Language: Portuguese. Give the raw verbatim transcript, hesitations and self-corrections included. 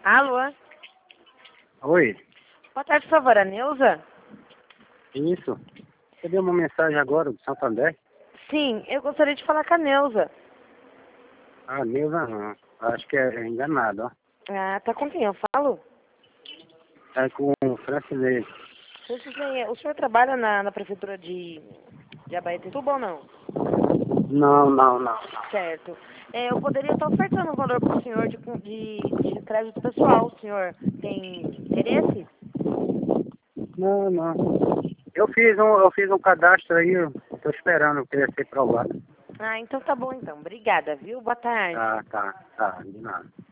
Alô? Oi, Boa tarde, por favor, a Neuza? isso. Você deu uma mensagem agora do Santander? Sim, eu gostaria de falar com a Neuza. Ah, Neuza não. Acho que é enganado, ó. Ah, tá com quem eu falo? É com o Francinei. Francisnei, o senhor trabalha na, na prefeitura de, de Abaetetuba ou não? Não, não, não, não. Certo. É, eu poderia estar ofertando um valor para o senhor de, de, de crédito pessoal. O senhor tem interesse? Não, não. Eu fiz um, eu fiz um cadastro aí, eu tô esperando que ele ser provado. Ah, então tá bom então. Obrigada, viu? Boa tarde. Tá, tá, tá, de nada.